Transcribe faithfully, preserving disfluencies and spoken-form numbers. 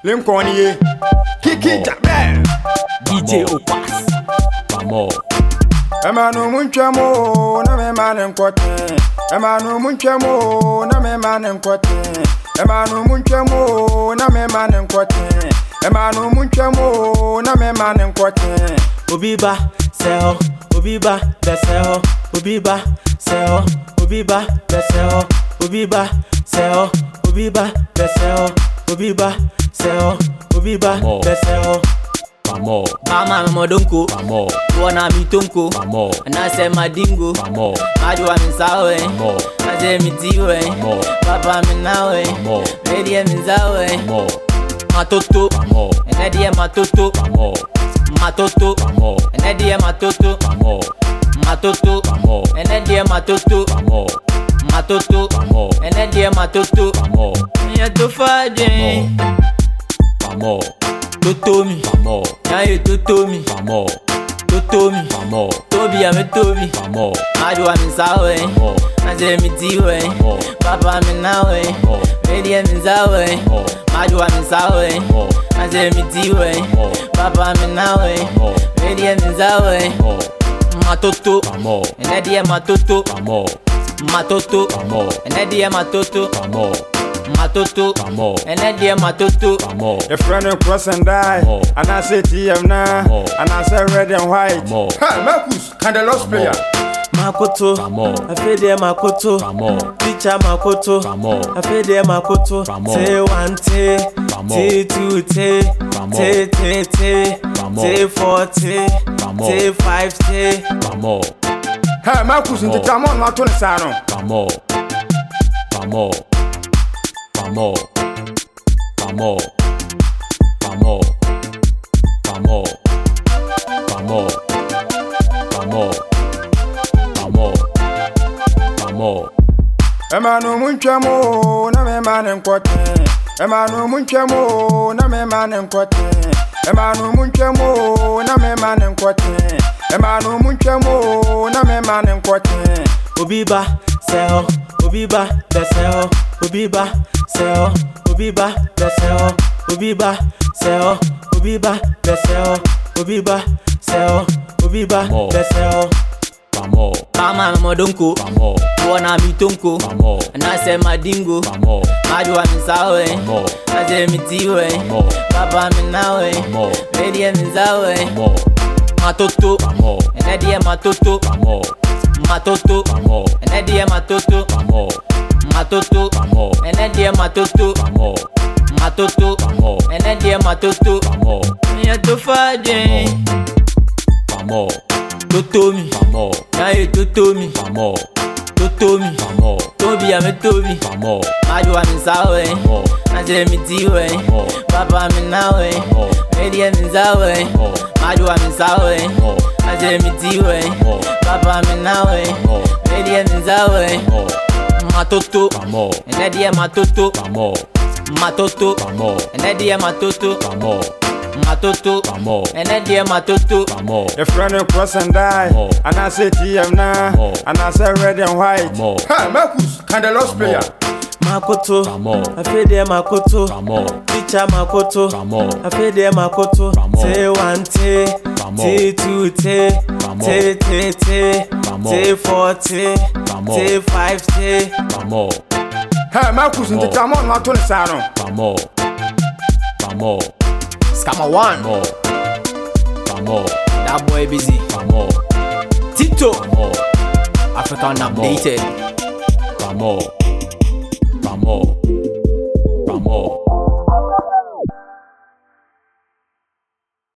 Lincoln ye. Kiki Jabel. D J Opas. Vamos. Emanu munchamo na me manen kote. Emanu munchamo na me manen kote. Emanu munchamo na me manen kote. Emanu munchamo na me manen kote. Obiba seho, Obiba beseho, Obiba seho, Obiba beseho, Obiba seho, Obiba beseho, Obiba seho, Obiba beseho. Vamos. Mama modonko, Vamos. wana mitonko, Vamos. na se madingo, Vamos. ajwa misawe, Vamos. na se mitiwe, Vamos. papa minawe, Vamos. ready misawe, Vamos. matoto, Vamos. enedie matoto, Vamos. matoto, Vamos. enedie matoto, Vamos. matoto, Vamos. enedie matoto, Vamos. matoto, Vamos. enedie matoto, Vamos. ya tofaje, Vamos. totomi, Vamos. ya ye totomi, Vamos. totomi, Vamos. tobi ya me tobi, Vamos. ajwa misawe, Vamos. na se mitiwe, Vamos. papa minawe, Vamos. ready misawe, Vamos. ajwa misawe, Vamos. na se mitiwe, Vamos. papa minawe, Vamos. ready misawe, Vamos. matoto, Vamos. enedie matoto, Vamos. matoto, Vamos. enedie matoto, Vamos. matoto, Vamos. enedie matoto, Vamos. A friend of cross and die. Vamos. And I say T M na. Vamos. And I say red and white. Vamos. Ha, Marcus, kind of lost player. makoto, Vamos. afede makoto, Vamos. teacher makoto, Vamos. afede makoto, Vamos. te one te, Vamos. te two te, Vamos. te te te, Vamos. te four te, Vamos. te five te, Vamos. Ha, Marcus, into Tamon, not on the salon. Vamos. Vamos. Vamos. Vamos. Vamos. Vamos. Vamos. Vamos. Vamos. Vamos. Emanu munchamo na me manen kote. Emanu munchamo na me manen kote. Emanu munchamo na me manen kote. Emanu munchamo na me manen kote. Obiba seho, Obiba beseho, Obiba seho, Obiba beseho, Obiba seho, Obiba beseho, Obiba seho, Obiba Vamos. beseho. Vamos. Mama modonko, Vamos. wana mitonko, Vamos. na se madingo, Vamos. ajwa misawe, Vamos. na se mitiwe, Vamos. papa minawe, Vamos. ready misawe, Vamos. matoto, Vamos. enedie matoto, Vamos. matoto, Vamos. enedie matoto, Vamos. matoto, Vamos. enedie matoto, Vamos. matoto, Vamos. enedie matoto, Vamos. ya tofaje, Vamos. totomi, Vamos. ya ye totomi, Vamos. totomi, Vamos. tobi ya me tobi, Vamos. ajwa misawe, Vamos. na se mitiwe, Vamos. papa minawe, Vamos. ready misawe, Vamos. ajwa misawe, Vamos. na se mitiwe, Vamos. papa minawe, Vamos. ready misawe, Vamos. matoto, Vamos. enedie matoto, Vamos. matoto, Vamos. enedie matoto, Vamos. matoto, Vamos. enedie matoto, Vamos. A friend of cross and die. Vamos. And I say T M na. Vamos. And I say red and white. Vamos. Ha, Marcus, kind of lost player. makoto, Vamos. afede makoto, Vamos. teacher makoto, Vamos. afede makoto, Vamos. te one te, Vamos. te two te, Vamos. te te te, Vamos. te four te, Vamos. te five te, Vamos. Ha, Marcus, into Vamos. Tamon, not on the salon. Vamos. Vamos. Scammer one, Vamos. Vamos. that boy busy, Vamos. Tito, Vamos. African updated. Vamos. Vamos.